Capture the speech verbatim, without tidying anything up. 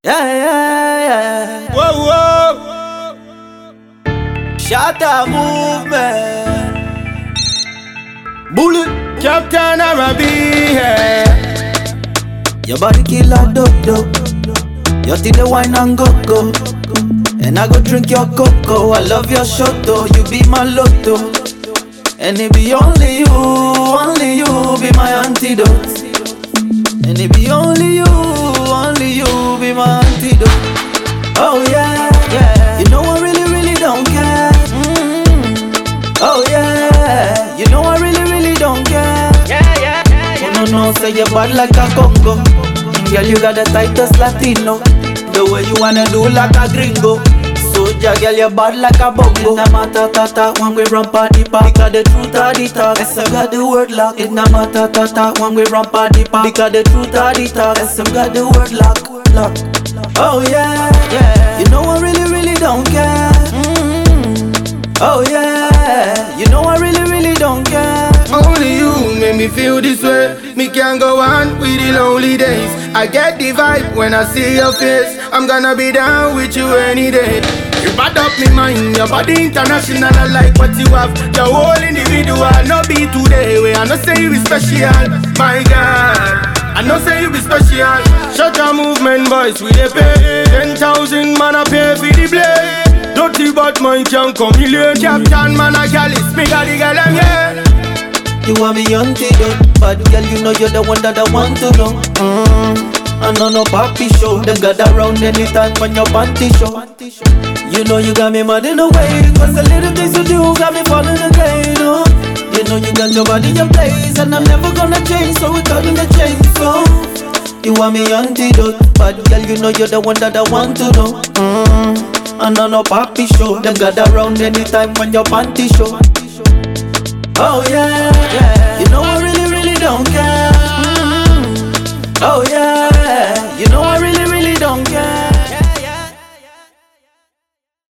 Yeah, yeah, yeah. Whoa, whoa. Shatta movement. Bullet. Captain Arabi, yeah. Your body killer dope dope. You think the wine and go go. And I go drink your cocoa. I love your shotto. You be my lotto. And it be only you, only you be my antidote. And it be only you, only you be my antidote. Oh yeah, yeah. You know I really, really don't care. Mm-hmm. Oh yeah. You know I really, really don't care. Yeah, yeah, yeah, yeah. Oh no, no, say you're bad like a Congo. Girl, you got the tightest Latino. The way you wanna do like a gringo. Soja, girl, you bad like a bongo. It no matter, tata, when we run party park. Because the truth are the talk. Yes, I got the word lock. It no matter, tata, when we run party park. Because the truth are the talk. Yes, I got the word lock, lock. Oh yeah, yeah. You know I really, really don't care. Mm-hmm. Oh yeah. You know I really, really don't care. Only you make me feel this way. Me can't go on with the lonely days. I get the vibe when I see your face. I'm gonna be down with you any day. You bad up me mind, your body international. I like what you have. Your whole individual, no be today. Where I know say you be special. My God, I know say you be special. Shut your movement, boys, we dey pay. Ten thousand man I pay for the blade. Dirty bad mind can't come here. Captain man a gal is me got the gal I'm here. You want me antidote, but girl, you know you're the one that I want to know. Mm. I know no papi show, them gather around anytime when your panty show. You know you got me mad in a way, cause the little things you do got me falling again, oh. You know you got your body in place, and I'm never gonna change, so we cut in the chain, so. You want me antidote, but girl, you know you're the one that I want to know. Mm. I know no papi show, them gather around anytime when your panty show. Oh yeah, yeah.